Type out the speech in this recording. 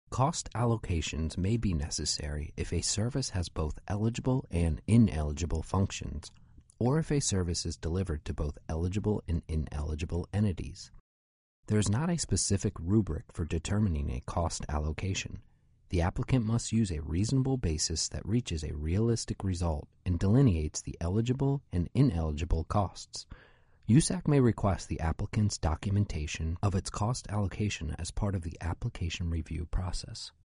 Cost allocations may be necessary if a service has both eligible and ineligible functions, or if a service is delivered to both eligible and ineligible entities. There is not a specific rubric for determining a cost allocation. The applicant must use a reasonable basis that reaches a realistic result and delineates the eligible and ineligible costs. USAC may request the applicant's documentation of its cost allocation as part of the application review process.